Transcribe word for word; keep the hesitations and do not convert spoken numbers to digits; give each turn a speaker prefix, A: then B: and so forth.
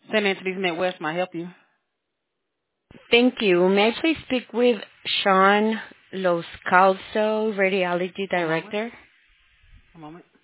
A: Saint Anthony's Midwest might help you.
B: Thank you. May I please speak with Sean Los Calso, Radiology
A: One moment.
B: Director?
A: One moment.